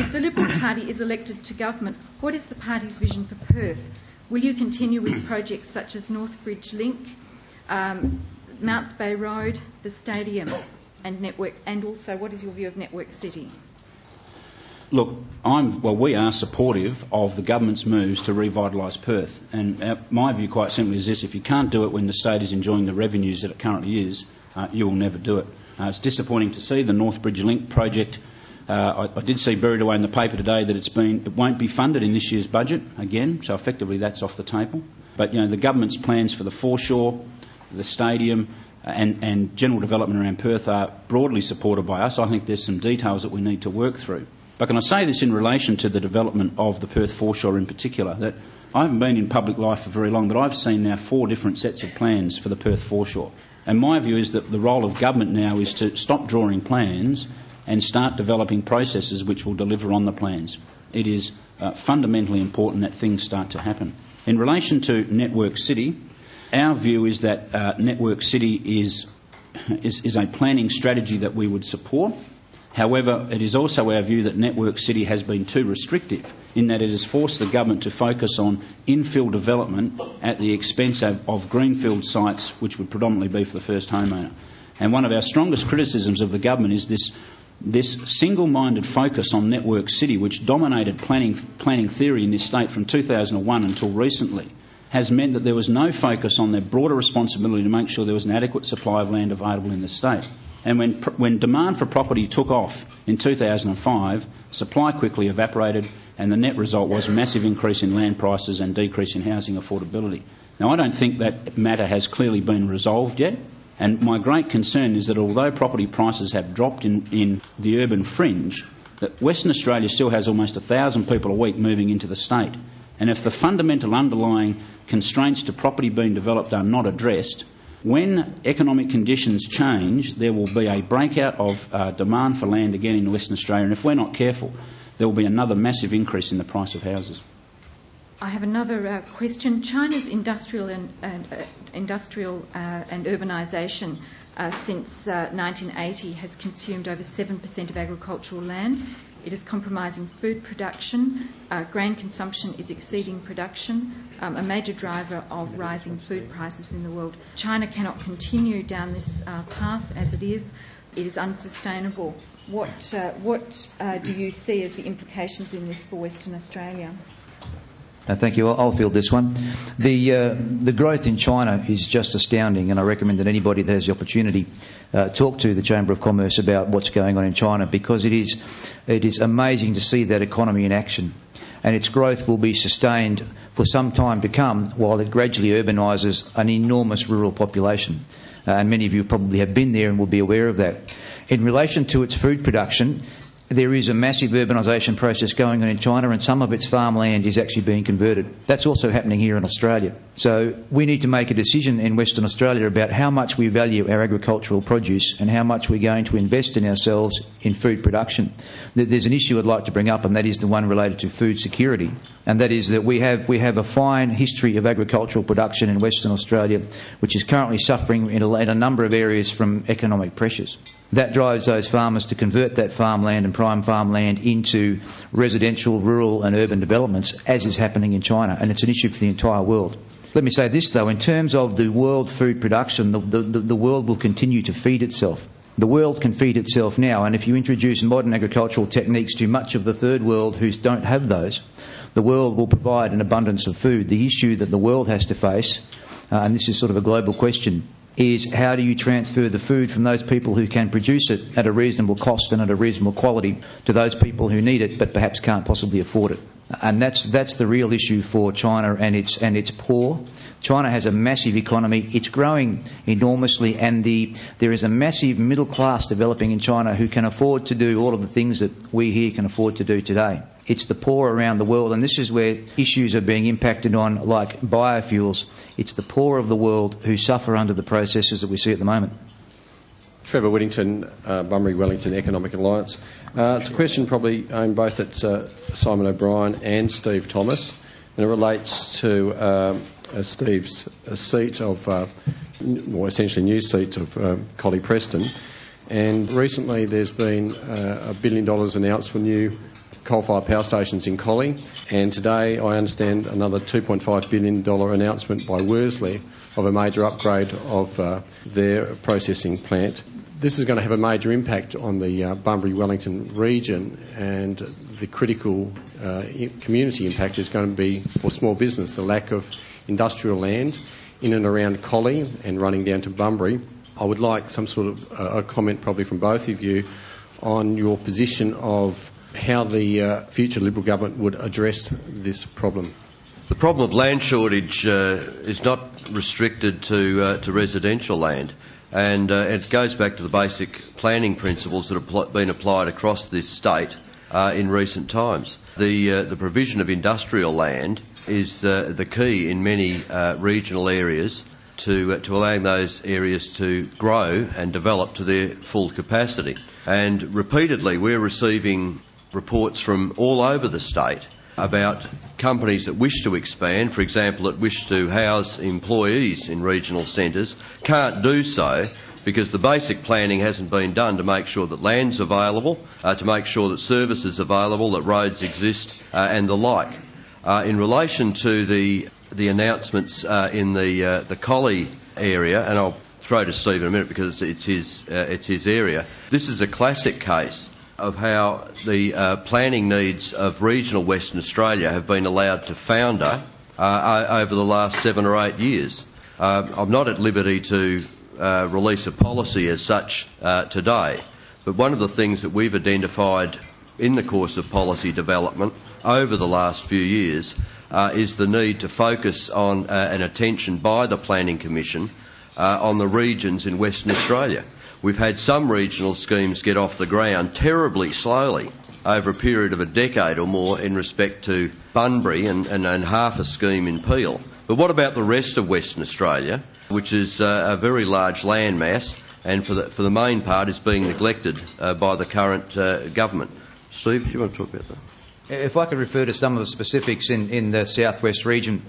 If the Liberal Party is elected to government, what is the party's vision for Perth? Will you continue with projects such as Northbridge Link, Mounts Bay Road, the stadium and network, and also what is your view of Network City? Look, we are supportive of the government's moves to revitalise Perth, and my view quite simply is this: if you can't do it when the state is enjoying the revenues that it currently is, you will never do it. It's disappointing to see the Northbridge Link project. I did see buried away in the paper today that it won't be funded in this year's budget again, so effectively that's off the table. But the government's plans for the foreshore, the stadium, and general development around Perth are broadly supported by us. I think there's some details that we need to work through. But can I say this in relation to the development of the Perth foreshore in particular, that I haven't been in public life for very long, but I've seen now 4 different sets of plans for the Perth foreshore. And my view is that the role of government now is to stop drawing plans and start developing processes which will deliver on the plans. It is fundamentally important that things start to happen. In relation to Network City, our view is that Network City is a planning strategy that we would support. However, it is also our view that Network City has been too restrictive in that it has forced the government to focus on infill development at the expense of greenfield sites, which would predominantly be for the first homeowner. And one of our strongest criticisms of the government is this single-minded focus on Network City, which dominated planning theory in this state from 2001 until recently, has meant that there was no focus on their broader responsibility to make sure there was an adequate supply of land available in the state. And when demand for property took off in 2005, supply quickly evaporated, and the net result was a massive increase in land prices and decrease in housing affordability. Now, I don't think that matter has clearly been resolved yet, and my great concern is that although property prices have dropped in the urban fringe, that Western Australia still has almost 1,000 people a week moving into the state. And if the fundamental underlying constraints to property being developed are not addressed, when economic conditions change, there will be a breakout of demand for land again in Western Australia, and if we're not careful, there will be another massive increase in the price of houses. I have another question. China's industrial and urbanisation since 1980 has consumed over 7% of agricultural land. It is compromising food production. Grain consumption is exceeding production, a major driver of rising food prices in the world. China cannot continue down this path as it is. It is unsustainable. What do you see as the implications in this for Western Australia? Thank you. I'll field this one. The growth in China is just astounding, and I recommend that anybody that has the opportunity talk to the Chamber of Commerce about what's going on in China, because it is amazing to see that economy in action. And its growth will be sustained for some time to come while it gradually urbanises an enormous rural population. And many of you probably have been there and will be aware of that. In relation to its food production, there is a massive urbanisation process going on in China, and some of its farmland is actually being converted. That's also happening here in Australia. So we need to make a decision in Western Australia about how much we value our agricultural produce and how much we're going to invest in ourselves in food production. There's an issue I'd like to bring up, and that is the one related to food security. And that is that we have a fine history of agricultural production in Western Australia, which is currently suffering in a number of areas from economic pressures. That drives those farmers to convert that farmland and prime farmland into residential, rural and urban developments, as is happening in China, and it's an issue for the entire world. Let me say this, though, in terms of the world food production, the world will continue to feed itself. The world can feed itself now, and if you introduce modern agricultural techniques to much of the third world who don't have those, the world will provide an abundance of food. The issue that the world has to face, and this is sort of a global question, is how do you transfer the food from those people who can produce it at a reasonable cost and at a reasonable quality to those people who need it but perhaps can't possibly afford it. And that's the real issue for China, and it's poor. China has a massive economy. It's growing enormously, and there is a massive middle class developing in China who can afford to do all of the things that we here can afford to do today. It's the poor around the world, and this is where issues are being impacted on, like biofuels. It's the poor of the world who suffer under the processes that we see at the moment. Trevor Whittington, Bunbury Wellington Economic Alliance. It's a question probably aimed both at Simon O'Brien and Steve Thomas, and it relates to Steve's seat of, essentially new seat of Collie Preston. And recently there's been $1 billion announced for new coal-fired power stations in Collie, and today I understand another $2.5 billion announcement by Worsley of a major upgrade of their processing plant. This is going to have a major impact on the Bunbury-Wellington region, and the critical community impact is going to be for small business, the lack of industrial land in and around Collie and running down to Bunbury. I would like some sort of a comment probably from both of you on your position of how the future Liberal government would address this problem. The problem of land shortage is not restricted to residential land, and it goes back to the basic planning principles that have been applied across this state in recent times. The provision of industrial land is the key in many regional areas to allowing those areas to grow and develop to their full capacity. And repeatedly we're receiving reports from all over the state about companies that wish to expand, for example, that wish to house employees in regional centres, can't do so because the basic planning hasn't been done to make sure that land's available, to make sure that services are available, that roads exist, and the like. In relation to the announcements in the Collie area, and I'll throw to Steve in a minute because it's his area. This is a classic case of how the planning needs of regional Western Australia have been allowed to founder over the last 7 or 8 years. I'm not at liberty to release a policy as such today, but one of the things that we've identified in the course of policy development over the last few years is the need to focus on an attention by the Planning Commission on the regions in Western Australia. We've had some regional schemes get off the ground terribly slowly over a period of a decade or more in respect to Bunbury and half a scheme in Peel. But what about the rest of Western Australia, which is a very large landmass and for the main part is being neglected by the current government? Steve, do you want to talk about that? If I could refer to some of the specifics in the southwest region,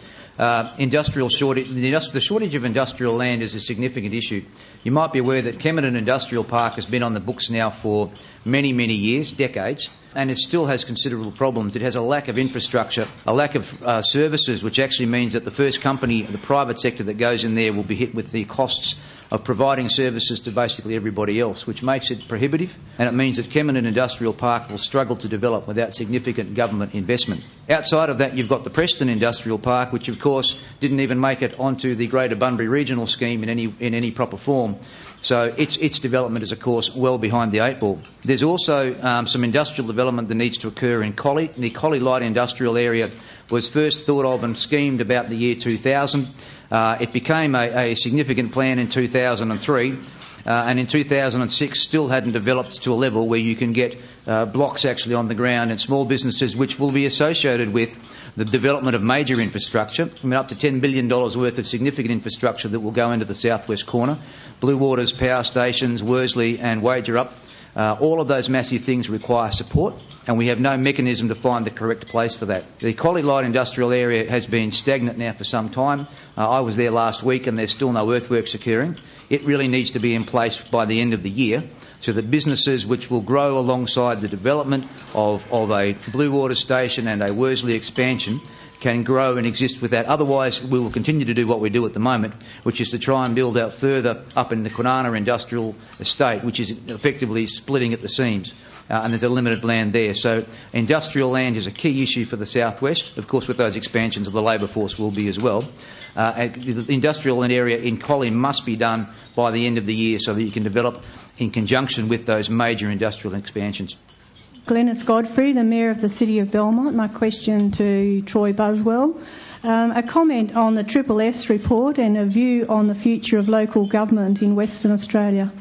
the shortage of industrial land is a significant issue. You might be aware that Kemerton Industrial Park has been on the books now for many, many years, decades, and it still has considerable problems. It has a lack of infrastructure, a lack of services, which actually means that the first company, the private sector that goes in there will be hit with the costs of providing services to basically everybody else, which makes it prohibitive, and it means that Kemerton Industrial Park will struggle to develop without significant government investment. Outside of that, you've got the Preston Industrial Park, which of course didn't even make it onto the Greater Bunbury Regional Scheme in any proper form. So its development is, of course, well behind the 8 ball. There's also some industrial development that needs to occur in Collie. The Collie Light Industrial Area was first thought of and schemed about the year 2000. It became a significant plan in 2003, and in 2006 still hadn't developed to a level where you can get blocks actually on the ground and small businesses which will be associated with the development of major infrastructure. I mean, up to $10 billion worth of significant infrastructure that will go into the southwest corner. Blue Waters, power stations, Worsley and Wagerup. All of those massive things require support, and we have no mechanism to find the correct place for that. The Collie Light Industrial Area has been stagnant now for some time. I was there last week and there's still no earthworks occurring. It really needs to be in place by the end of the year so that businesses which will grow alongside the development of a Blue Water station and a Worsley expansion can grow and exist with that. Otherwise, we will continue to do what we do at the moment, which is to try and build out further up in the Kwinana Industrial Estate, which is effectively splitting at the seams. And there's a limited land there. So industrial land is a key issue for the southwest. Of course, with those expansions, the labour force will be as well. The industrial land area in Collie must be done by the end of the year so that you can develop in conjunction with those major industrial expansions. Glenys Godfrey, the Mayor of the City of Belmont. My question to Troy Buswell. A comment on the Triple S report and a view on the future of local government in Western Australia.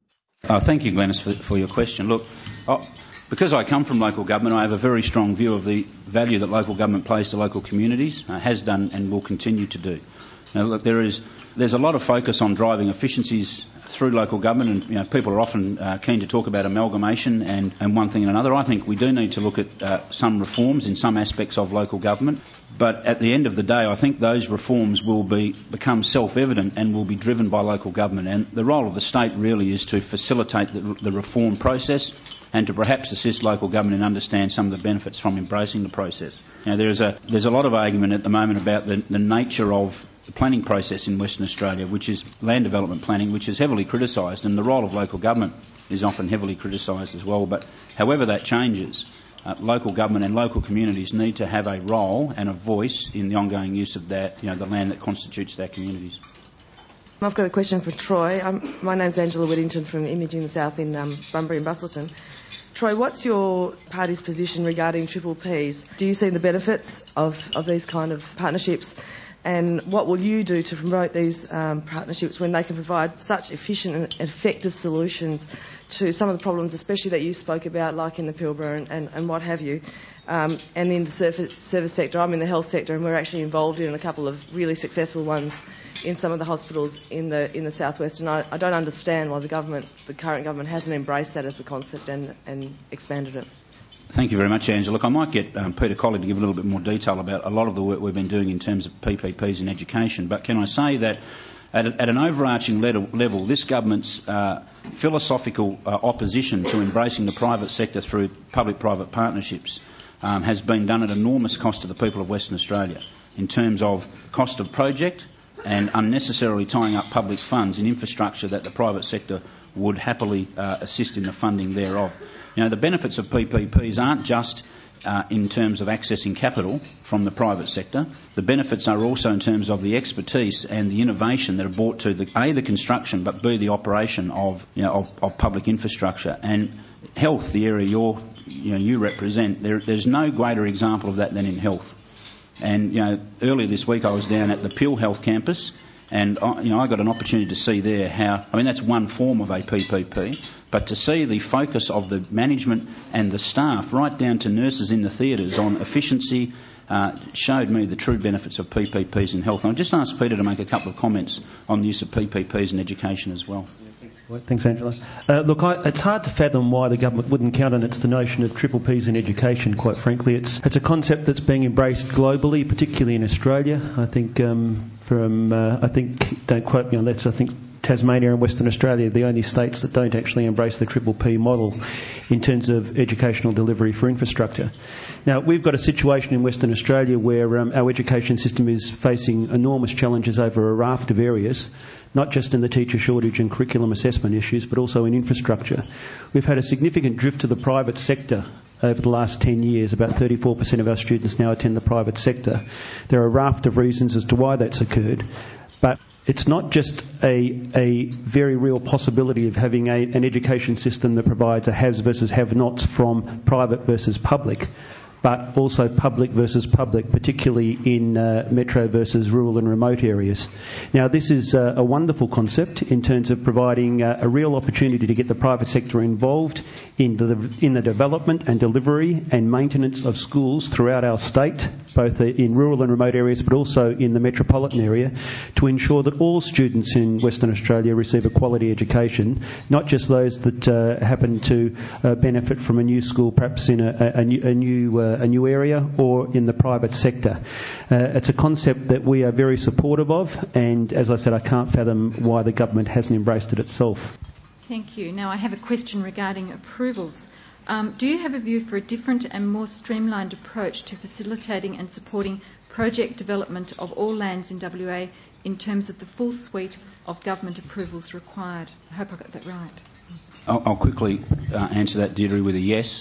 Thank you, Glenys, for your question. Look, because I come from local government, I have a very strong view of the value that local government plays to local communities, has done and will continue to do. Now, look, there's a lot of focus on driving efficiencies through local government, and people are often keen to talk about amalgamation and one thing and another. I think we do need to look at some reforms in some aspects of local government, but at the end of the day, I think those reforms will become self-evident and will be driven by local government. And the role of the state really is to facilitate the reform process and to perhaps assist local government in understand some of the benefits from embracing the process. Now, there's a lot of argument at the moment about the nature of the planning process in Western Australia, which is land development planning, which is heavily criticised, and the role of local government is often heavily criticised as well. But however that changes, local government and local communities need to have a role and a voice in the ongoing use of that, the land that constitutes their communities. I've got a question for Troy. My name's Angela Whittington from Imaging the South in Bunbury and Busselton. Troy, what's your party's position regarding triple Ps? Do you see the benefits of these kind of partnerships? And what will you do to promote these partnerships when they can provide such efficient and effective solutions to some of the problems, especially that you spoke about, like in the Pilbara and what have you? And in the service sector, I'm in the health sector, and we're actually involved in a couple of really successful ones in some of the hospitals in the southwest. And I don't understand why the current government hasn't embraced that as a concept and expanded it. Thank you very much, Angela. Look, I might get Peter Colley to give a little bit more detail about a lot of the work we've been doing in terms of PPPs in education. But can I say that at an overarching level, this government's philosophical opposition to embracing the private sector through public-private partnerships has been done at enormous cost to the people of Western Australia in terms of cost of project and unnecessarily tying up public funds in infrastructure that the private sector would happily assist in the funding thereof. The benefits of PPPs aren't just in terms of accessing capital from the private sector. The benefits are also in terms of the expertise and the innovation that are brought to the construction, but B, the operation of public infrastructure. And health, the area you represent, there's no greater example of that than in health. And earlier this week I was down at the Peel Health campus, and I got an opportunity to see there how, that's one form of a PPP, but to see the focus of the management and the staff, right down to nurses in the theatres, on efficiency, showed me the true benefits of PPPs in health. And I'll just ask Peter to make a couple of comments on the use of PPPs in education as well. Thanks, Angela. Look, it's hard to fathom why the government wouldn't countenance the notion of triple Ps in education, quite frankly. It's a concept that's being embraced globally, particularly in Australia. I think don't quote me on that, I think Tasmania and Western Australia are the only states that don't actually embrace the triple P model in terms of educational delivery for infrastructure. Now, we've got a situation in Western Australia where our education system is facing enormous challenges over a raft of areas, not just in the teacher shortage and curriculum assessment issues, but also in infrastructure. We've had a significant drift to the private sector over the last 10 years. About 34% of our students now attend the private sector. There are a raft of reasons as to why that's occurred, but it's not just a very real possibility of having an education system that provides a haves versus have-nots from private versus public, but also public versus public, particularly in metro versus rural and remote areas. Now, this is a wonderful concept in terms of providing a real opportunity to get the private sector involved in the development and delivery and maintenance of schools throughout our state, both in rural and remote areas, but also in the metropolitan area, to ensure that all students in Western Australia receive a quality education, not just those that happen to benefit from a new school, perhaps in a new area or in the private sector. It's a concept that we are very supportive of, and as I said, I can't fathom why the government hasn't embraced it itself. Thank you. Now I have a question regarding approvals. Do you have a view for a different and more streamlined approach to facilitating and supporting project development of all lands in WA in terms of the full suite of government approvals required? I hope I got that right. I'll quickly answer that, Deirdre, with a yes.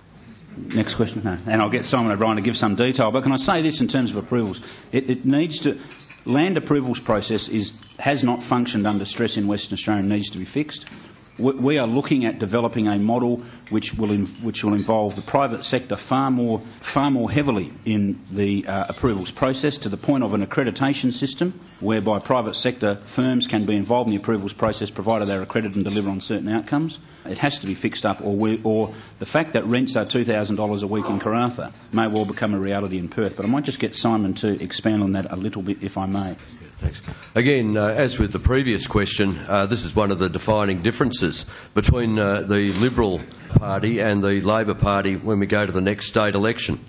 Next question. No. And I'll get Simon O'Brien to give some detail. But can I say this in terms of approvals? It needs to... Land approvals process has not functioned under stress in Western Australia and needs to be fixed. We are looking at developing a model which will involve the private sector far more heavily in the approvals process, to the point of an accreditation system whereby private sector firms can be involved in the approvals process provided they're accredited and deliver on certain outcomes. It has to be fixed up, or the fact that rents are $2,000 a week in Karratha may well become a reality in Perth. But I might just get Simon to expand on that a little bit, if I may. Thanks. Again, as with the previous question, this is one of the defining differences between the Liberal Party and the Labor Party when we go to the next state election.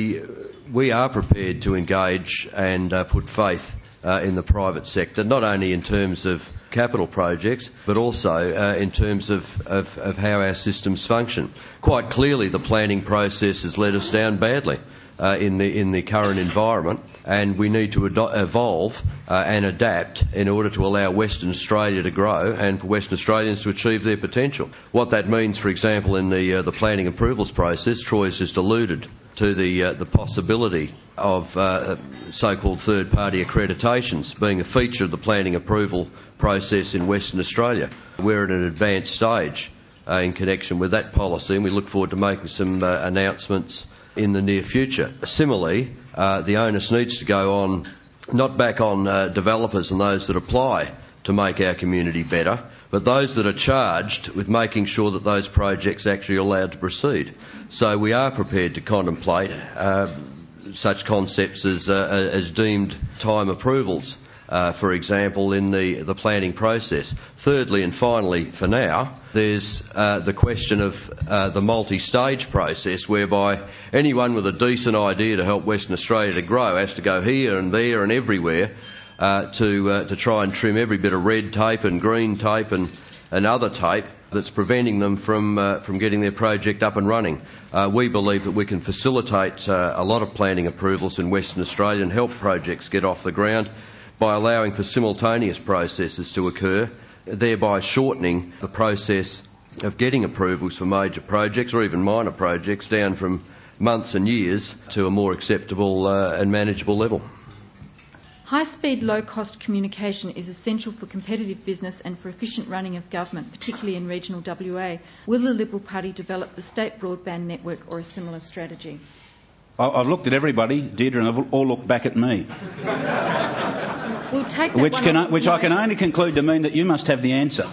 We are prepared to engage and put faith in the private sector, not only in terms of capital projects, but also in terms of how our systems function. Quite clearly, the planning process has let us down badly in the current environment, and we need to evolve and adapt in order to allow Western Australia to grow and for Western Australians to achieve their potential. What that means, for example, in the planning approvals process, Troy has just alluded to the possibility of so-called third-party accreditations being a feature of the planning approval process in Western Australia. We're at an advanced stage in connection with that policy, and we look forward to making some announcements in the near future. Similarly, the onus needs to go on, not back on developers and those that apply to make our community better, but those that are charged with making sure that those projects actually are allowed to proceed. So we are prepared to contemplate such concepts as deemed time approvals, for example, in the planning process. Thirdly and finally, for now, there's the question of the multi-stage process, whereby anyone with a decent idea to help Western Australia to grow has to go here and there and everywhere to try and trim every bit of red tape and green tape and other tape that's preventing them from getting their project up and running. We believe that we can facilitate a lot of planning approvals in Western Australia and help projects get off the ground by allowing for simultaneous processes to occur, thereby shortening the process of getting approvals for major projects or even minor projects down from months and years to a more acceptable and manageable level. High-speed, low-cost communication is essential for competitive business and for efficient running of government, particularly in regional WA. Will the Liberal Party develop the state broadband network or a similar strategy? I've looked at everybody, Deirdre, and they've all looked back at me. We'll take that which I can only conclude to mean that you must have the answer.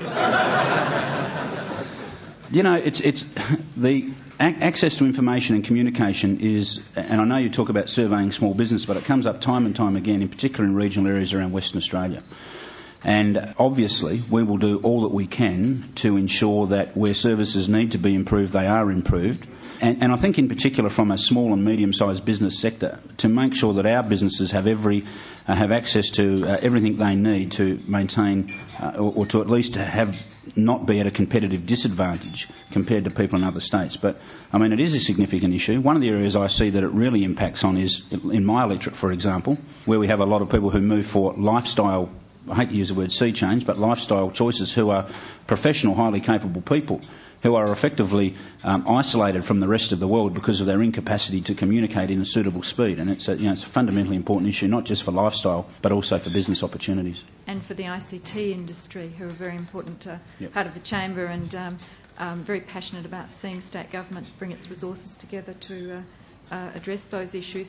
You know, it's the access to information and communication is, and I know you talk about surveying small business, but it comes up time and time again, in particular in regional areas around Western Australia. And obviously, we will do all that we can to ensure that where services need to be improved, they are improved. And I think in particular from a small and medium-sized business sector, to make sure that our businesses have access to everything they need to maintain or to at least have not be at a competitive disadvantage compared to people in other states. But, I mean, it is a significant issue. One of the areas I see that it really impacts on is in my electorate, for example, where we have a lot of people who move for lifestyle, I hate to use the word sea change, but lifestyle choices, who are professional, highly capable people who are effectively isolated from the rest of the world because of their incapacity to communicate in a suitable speed. And it's a fundamentally important issue, not just for lifestyle, but also for business opportunities. And for the ICT industry, who are a very important part of the chamber and very passionate about seeing state government bring its resources together to address those issues.